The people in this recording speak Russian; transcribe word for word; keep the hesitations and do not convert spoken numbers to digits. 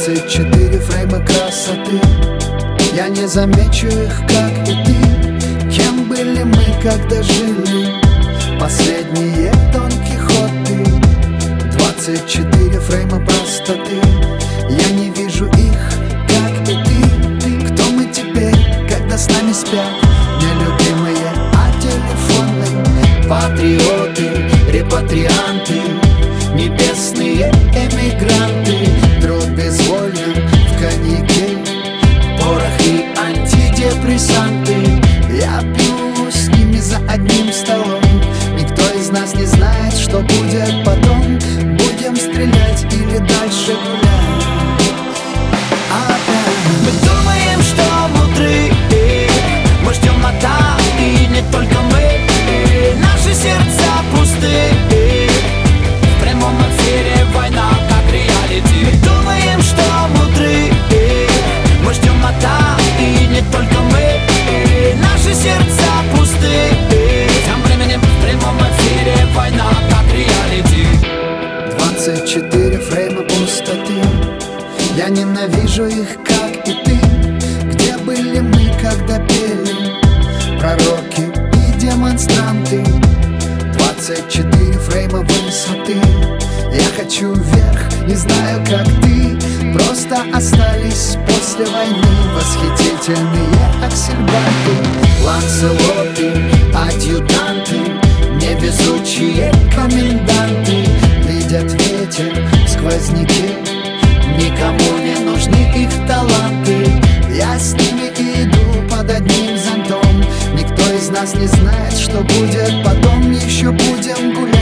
Двадцать четыре фрейма красоты, я не замечу их, как и ты. Кем были мы, когда жили? Последние Дон Кихоты. Двадцать четыре фрейма простоты, я не вижу их, как и ты. Кто мы теперь, когда с нами спят нелюбимые, а телефонные патриоты, репатрианты, небесные эмигранты. Труд безволен в коньяке, порох и антидепрессанты. Я пью с ними за одним столом. Никто из нас не знает, что будет потом. Будем стрелять или дальше гулять опять. Мы думаем, что мудры, мы ждем атак, и не только мы. Наши сердца пусты, в прямом эфире война как реалити. Мы думаем, что мудры, мы ждем атак, и не только мы. Наши сердца пусты, тем временем в прямом эфире война как реалити. Двадцать четыре фрейма пустоты, я ненавижу их, как и ты. Где были мы, когда пели пророки и демонстранты? Двадцать четыре фрейма высоты, я хочу вверх, не знаю, как ты. Просто остались после войны восхитительные аксельбанты, ланцелоты, адъютанты, невезучие коменданты. Видят ветер, сквозняки, никому не нужны их таланты. Я с ними иду под одним зонтом. Никто из нас не знает, что будет потом. Еще будем гулять.